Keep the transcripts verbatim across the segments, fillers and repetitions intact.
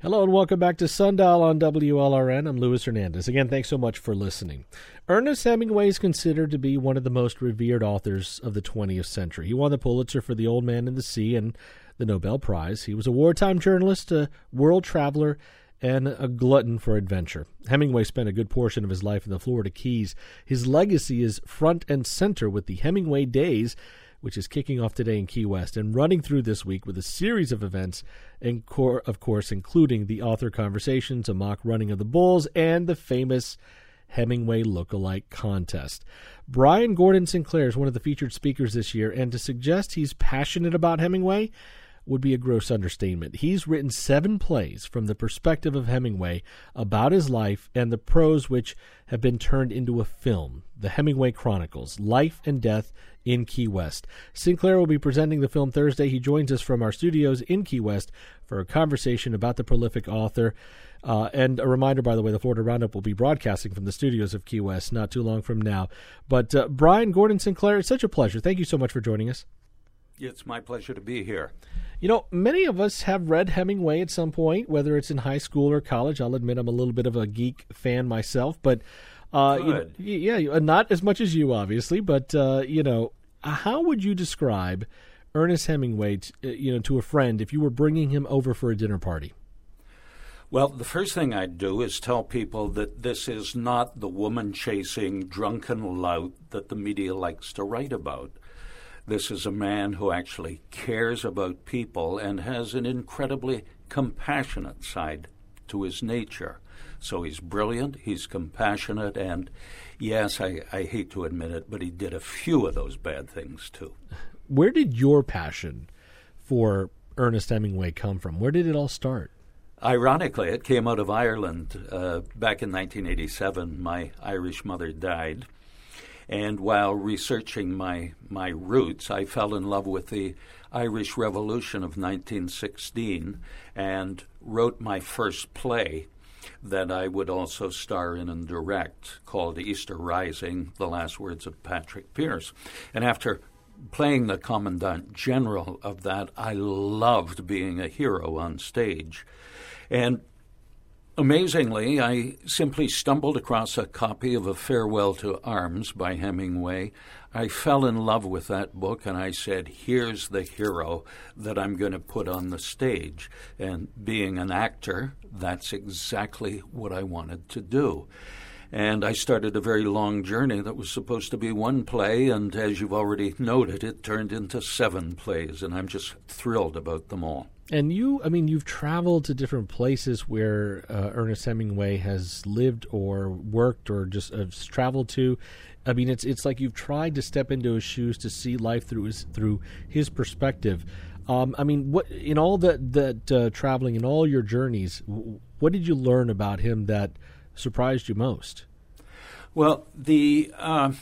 Hello and welcome back to Sundial on W L R N. I'm Luis Hernandez. Again, thanks so much for listening. Ernest Hemingway is considered to be one of the most revered authors of the twentieth century. He won the Pulitzer for The Old Man and the Sea and the Nobel Prize. He was a wartime journalist, a world traveler, and a glutton for adventure. Hemingway spent a good portion of his life in the Florida Keys. His legacy is front and center with the Hemingway Days, which is kicking off today in Key West and running through this week with a series of events, and cor- of course, including the author conversations, a mock running of the bulls, and the famous Hemingway Lookalike Contest. Brian Gordon Sinclair is one of the featured speakers this year, and to suggest he's passionate about Hemingway would be a gross understatement. He's written seven plays from the perspective of Hemingway about his life and the prose which have been turned into a film, The Hemingway Chronicles, Life and Death in Key West. Sinclair will be presenting the film Thursday. He joins us from our studios in Key West for a conversation about the prolific author. Uh, and a reminder, by the way, the Florida Roundup will be broadcasting from the studios of Key West not too long from now. But uh, Brian Gordon Sinclair, it's such a pleasure. Thank you so much for joining us. It's my pleasure to be here. You know, many of us have read Hemingway at some point, whether it's in high school or college. I'll admit I'm a little bit of a geek fan myself, but uh, Good. You know, yeah, not as much as you, obviously. But uh, you know, how would you describe Ernest Hemingway, t- you know, to a friend if you were bringing him over for a dinner party? Well, the first thing I'd do is tell people that this is not the woman-chasing, drunken lout that the media likes to write about. This is a man who actually cares about people and has an incredibly compassionate side to his nature. So he's brilliant, he's compassionate, and yes, I, I hate to admit it, but he did a few of those bad things too. Where did your passion for Ernest Hemingway come from? Where did it all start? Ironically, it came out of Ireland. Uh, back in nineteen eighty-seven, my Irish mother died. And while researching my, my roots, I fell in love with the Irish Revolution of nineteen sixteen and wrote my first play that I would also star in and direct, called Easter Rising, the last words of Patrick Pearse. And after playing the Commandant General of that, I loved being a hero on stage. And amazingly, I simply stumbled across a copy of A Farewell to Arms by Hemingway. I fell in love with that book, and I said, here's the hero that I'm going to put on the stage. And being an actor, that's exactly what I wanted to do. And I started a very long journey that was supposed to be one play, and as you've already noted, it turned into seven plays, and I'm just thrilled about them all. And you, I mean, you've traveled to different places where uh, Ernest Hemingway has lived or worked or just uh, traveled to. I mean, it's it's like you've tried to step into his shoes to see life through his through his perspective. Um, I mean, what in all that that uh, traveling in all your journeys, what did you learn about him that surprised you most? Well, the uh,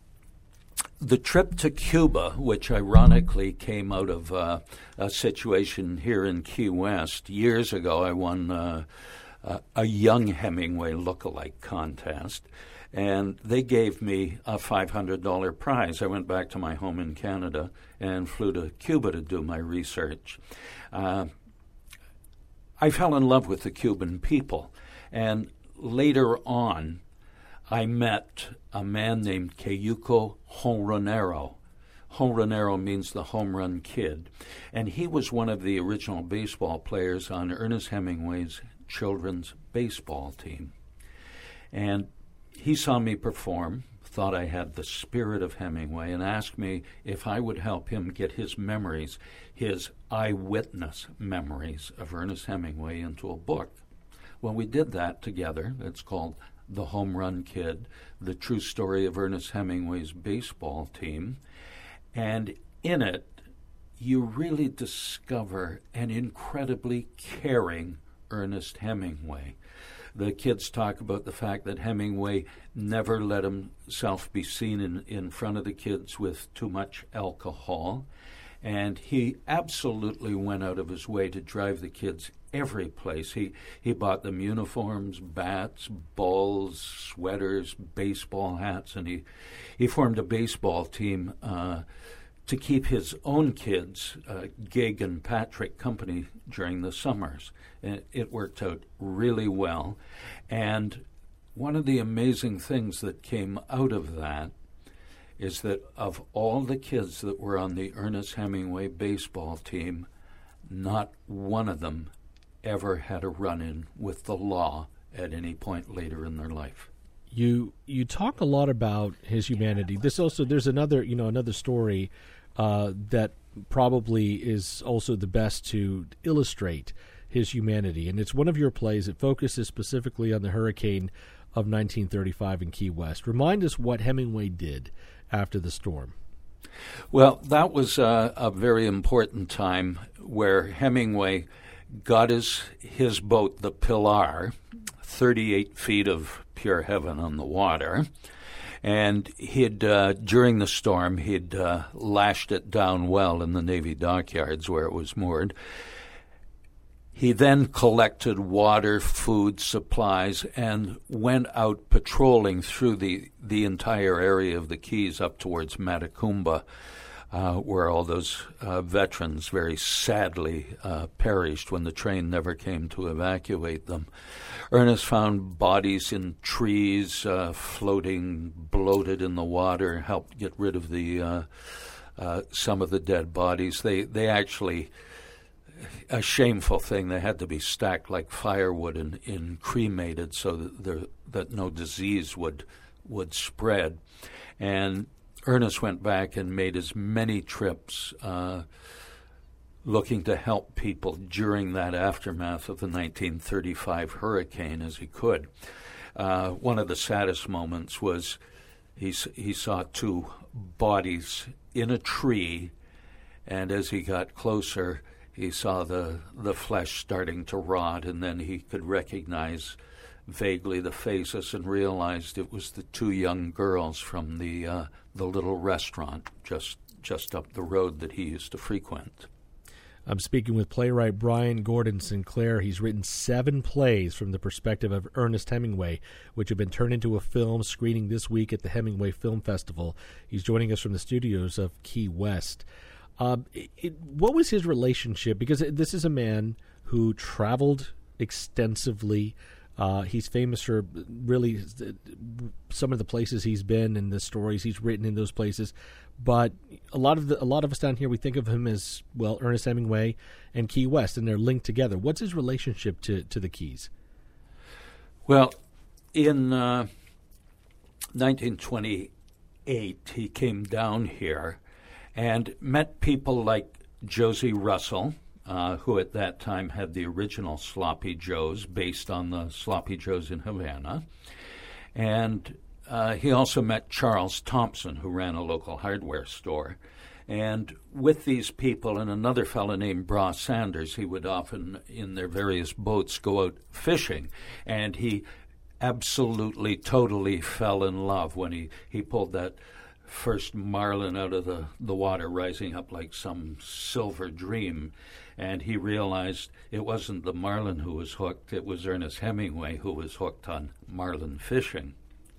the trip to Cuba, which ironically came out of uh, a situation here in Key West years ago, I won uh, uh, a young Hemingway lookalike contest, and they gave me a five hundred dollars prize. I went back to my home in Canada and flew to Cuba to do my research. Uh, I fell in love with the Cuban people, and later on, I met a man named Cayuco Honronero. Honronero means the home run kid. And he was one of the original baseball players on Ernest Hemingway's children's baseball team. And he saw me perform, thought I had the spirit of Hemingway, and asked me if I would help him get his memories, his eyewitness memories of Ernest Hemingway into a book. Well, we did that together. It's called The Home Run Kid, the true story of Ernest Hemingway's baseball team. And in it, you really discover an incredibly caring Ernest Hemingway. The kids talk about the fact that Hemingway never let himself be seen in, in front of the kids with too much alcohol. And he absolutely went out of his way to drive the kids every place. He he bought them uniforms, bats, balls, sweaters, baseball hats, and he, he formed a baseball team uh, to keep his own kids uh, gig and Patrick company during the summers. It, it worked out really well. And one of the amazing things that came out of that is that of all the kids that were on the Ernest Hemingway baseball team, not one of them ever had a run-in with the law at any point later in their life. You you talk a lot about his humanity. This also there's another you know another story uh, that probably is also the best to illustrate his humanity, and it's one of your plays. It focuses specifically on the hurricane of nineteen thirty-five in Key West. Remind us what Hemingway did after the storm. Well, that was a, a very important time where Hemingway got his his boat, the Pilar, thirty-eight feet of pure heaven on the water, and he'd uh, during the storm he'd uh, lashed it down well in the Navy dockyards where it was moored. He then collected water, food, supplies, and went out patrolling through the, the entire area of the Keys up towards Matacumba, uh, where all those uh, veterans very sadly uh, perished when the train never came to evacuate them. Ernest found bodies in trees, uh, floating, bloated in the water, helped get rid of the uh, uh, some of the dead bodies. They they actually, a shameful thing, they had to be stacked like firewood and, and cremated so that there, that no disease would would spread. And Ernest went back and made as many trips uh, looking to help people during that aftermath of the nineteen thirty-five hurricane as he could. Uh, one of the saddest moments was he, he saw two bodies in a tree, and as he got closer, he saw the, the flesh starting to rot, and then he could recognize vaguely the faces and realized it was the two young girls from the uh, the little restaurant just just up the road that he used to frequent. I'm speaking with playwright Brian Gordon Sinclair. He's written seven plays from the perspective of Ernest Hemingway, which have been turned into a film screening this week at the Hemingway Film Festival. He's joining us from the studios of Key West. Um, it, it, what was his relationship? Because this is a man who traveled extensively. Uh, he's famous for really some of the places he's been and the stories he's written in those places. But a lot of the, a lot of us down here, we think of him as, well, Ernest Hemingway and Key West, and they're linked together. What's his relationship to, to the Keys? Well, in uh, nineteen twenty-eight, he came down here and met people like Josie Russell, uh, who at that time had the original Sloppy Joes based on the Sloppy Joes in Havana. And uh, he also met Charles Thompson, who ran a local hardware store. And with these people and another fellow named Bra Sanders, he would often, in their various boats, go out fishing. And he absolutely, totally fell in love when he, he pulled that first marlin out of the, the water, rising up like some silver dream. And he realized it wasn't the marlin who was hooked, it was Ernest Hemingway who was hooked on marlin fishing.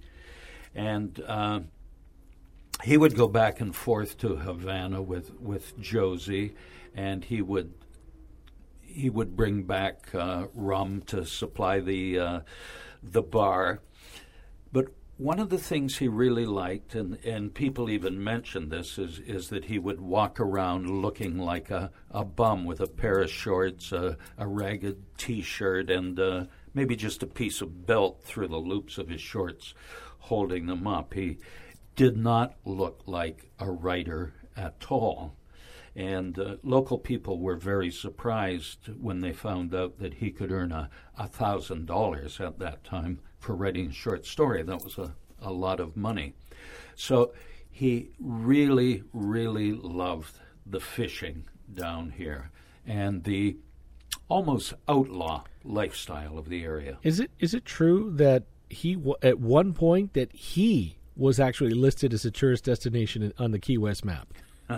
And uh, he would go back and forth to Havana with, with Josie, and he would he would bring back uh, rum to supply the uh, the bar. But one of the things he really liked, and, and people even mentioned this, is, is that he would walk around looking like a, a bum with a pair of shorts, a, a ragged T-shirt, and uh, maybe just a piece of belt through the loops of his shorts holding them up. He did not look like a writer at all. And uh, local people were very surprised when they found out that he could earn a one thousand dollars at that time for writing a short story. That was a, a lot of money. So he really, really loved the fishing down here and the almost outlaw lifestyle of the area. Is it is it true that he, at one point, that he was actually listed as a tourist destination on the Key West map?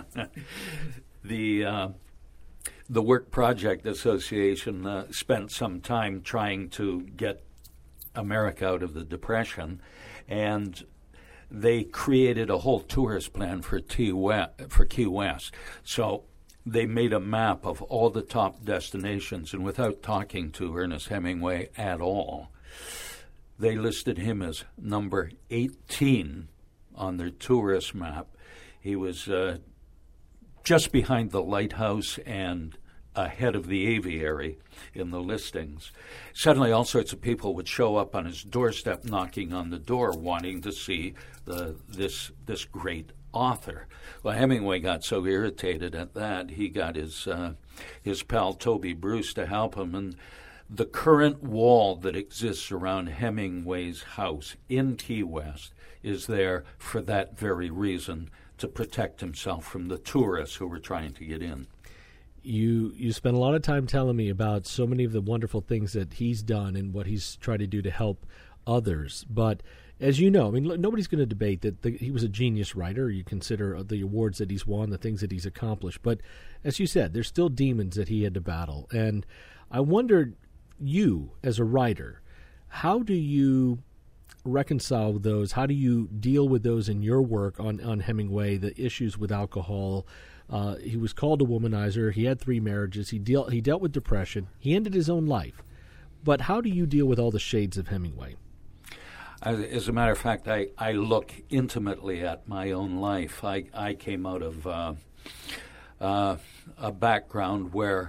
the uh, the Work Project Association uh, spent some time trying to get America out of the Depression, and they created a whole tourist plan for, T West, for Key West. So they made a map of all the top destinations, and without talking to Ernest Hemingway at all, they listed him as number eighteen on their tourist map. He was uh, just behind the lighthouse and ahead of the aviary in the listings. Suddenly, all sorts of people would show up on his doorstep knocking on the door wanting to see the, this this great author. Well, Hemingway got so irritated at that, he got his, uh, his pal Toby Bruce to help him, and the current wall that exists around Hemingway's house in Key West is there for that very reason, to protect himself from the tourists who were trying to get in. You you spent a lot of time telling me about so many of the wonderful things that he's done and what he's tried to do to help others. But as you know, I mean, nobody's going to debate that the, he was a genius writer. You consider the awards that he's won, the things that he's accomplished. But as you said, there's still demons that he had to battle. And I wondered, you as a writer, how do you reconcile those? How do you deal with those in your work on, on Hemingway, the issues with alcohol? Uh, he was called a womanizer. He had three marriages. He, deal, he dealt with depression. He ended his own life. But how do you deal with all the shades of Hemingway? As a matter of fact, I, I look intimately at my own life. I, I came out of uh, uh, a background where,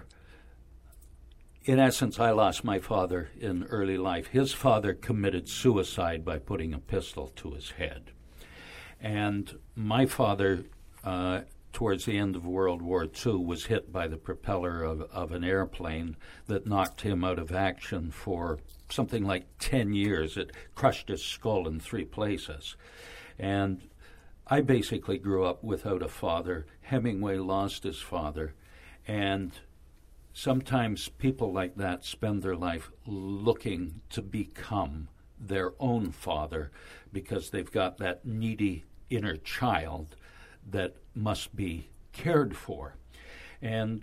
in essence, I lost my father in early life. His father committed suicide by putting a pistol to his head. And my father, uh, towards the end of World War Two, was hit by the propeller of, of an airplane that knocked him out of action for something like ten years. It crushed his skull in three places. And I basically grew up without a father. Hemingway lost his father. And sometimes people like that spend their life looking to become their own father because they've got that needy inner child that must be cared for. And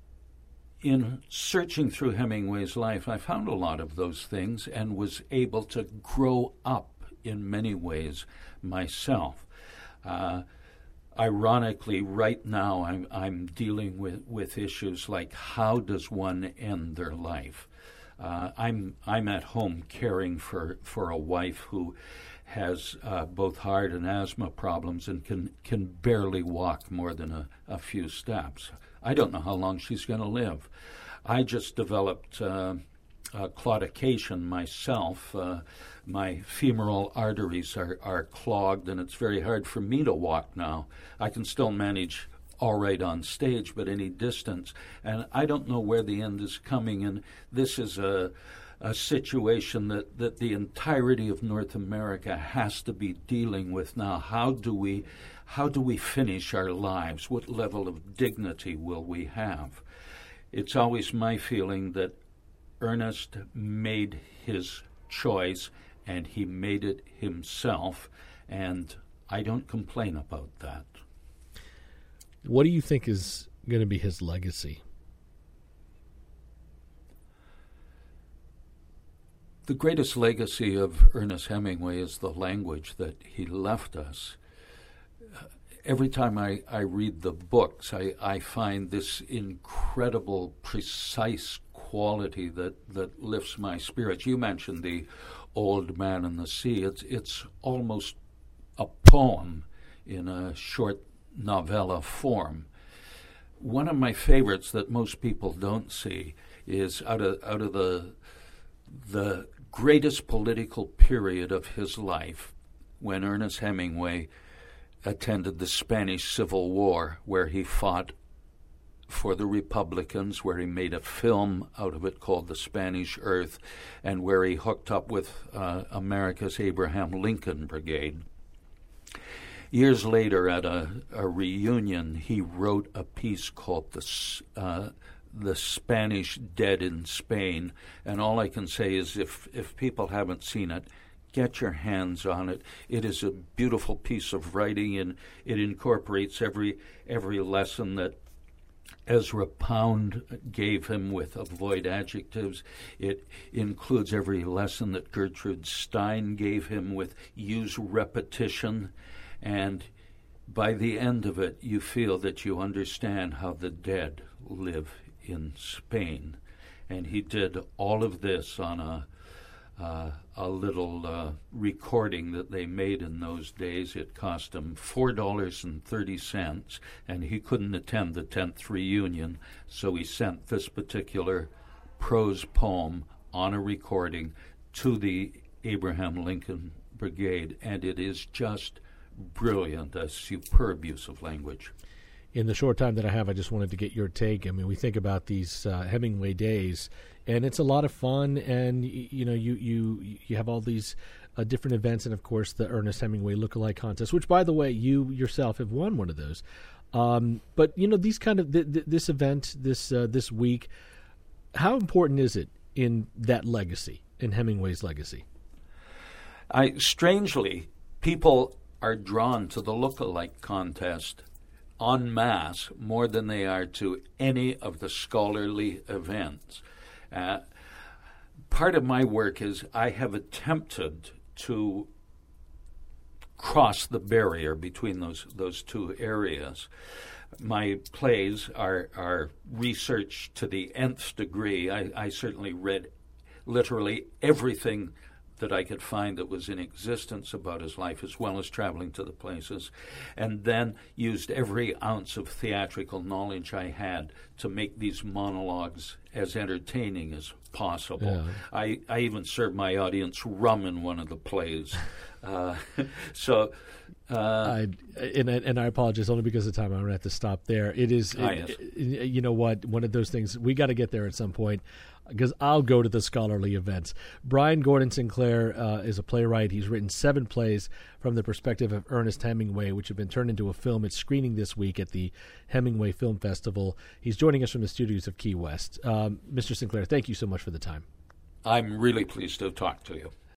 in searching through Hemingway's life, I found a lot of those things and was able to grow up in many ways myself. Uh, Ironically, right now I'm, I'm dealing with, with issues like how does one end their life? Uh, I'm I'm at home caring for, for a wife who has uh, both heart and asthma problems and can, can barely walk more than a, a few steps. I don't know how long she's going to live. I just developed uh, uh, claudication myself. Uh, my femoral arteries are, are clogged, and it's very hard for me to walk now. I can still manage all right on stage, but any distance. And I don't know where the end is coming, and this is a, a situation that, that the entirety of North America has to be dealing with now. How do we, how do we finish our lives? What level of dignity will we have? It's always my feeling that Ernest made his choice, and he made it himself, and I don't complain about that. What do you think is going to be his legacy? The greatest legacy of Ernest Hemingway is the language that he left us. Every time I, I read the books, I, I find this incredible, precise quality that, that lifts my spirits. You mentioned The Old Man and the Sea. It's, it's almost a poem in a short novella form. One of my favorites that most people don't see is out of out of the the greatest political period of his life, when Ernest Hemingway attended the Spanish Civil War, where he fought for the Republicans, where he made a film out of it called The Spanish Earth, and where he hooked up with uh, America's Abraham Lincoln Brigade. Years later, at a, a reunion, he wrote a piece called The, uh, the Spanish Dead in Spain, and all I can say is if, if people haven't seen it, get your hands on it. It is a beautiful piece of writing, and it incorporates every every lesson that Ezra Pound gave him with avoid adjectives. It includes every lesson that Gertrude Stein gave him with use repetition. And by the end of it, you feel that you understand how the dead live in Spain. And he did all of this on a uh, a little uh, recording that they made in those days. It cost him four dollars and thirty cents, and he couldn't attend the tenth reunion, so he sent this particular prose poem on a recording to the Abraham Lincoln Brigade, and it is just brilliant, a superb use of language. In the short time that I have, I just wanted to get your take. I mean, we think about these uh, Hemingway days, and it's a lot of fun. And y- you know, you you you have all these uh, different events, and of course, the Ernest Hemingway Lookalike Contest, which, by the way, you yourself have won one of those. Um, but you know, these kind of th- th- this event, this uh, this week, how important is it in that legacy, in Hemingway's legacy? I strangely, people are drawn to the Lookalike Contest en masse more than they are to any of the scholarly events. Uh, part of my work is I have attempted to cross the barrier between those those two areas. My plays are are research to the nth degree. I, I certainly read literally everything that I could find that was in existence about his life, as well as traveling to the places, and then used every ounce of theatrical knowledge I had to make these monologues as entertaining as possible. Yeah. I, I even served my audience rum in one of the plays. uh, so... Uh, I, and, I, and I apologize only because of time. I'm going to have to stop there. It is, ah, it, yes. it, you know what, one of those things, we got to get there at some point, because I'll go to the scholarly events. Brian Gordon Sinclair uh, is a playwright. He's written seven plays from the perspective of Ernest Hemingway, which have been turned into a film. It's screening this week at the Hemingway Film Festival. He's joining us from the studios of Key West. Um, Mister Sinclair, thank you so much for the time. I'm really pleased to talk to you.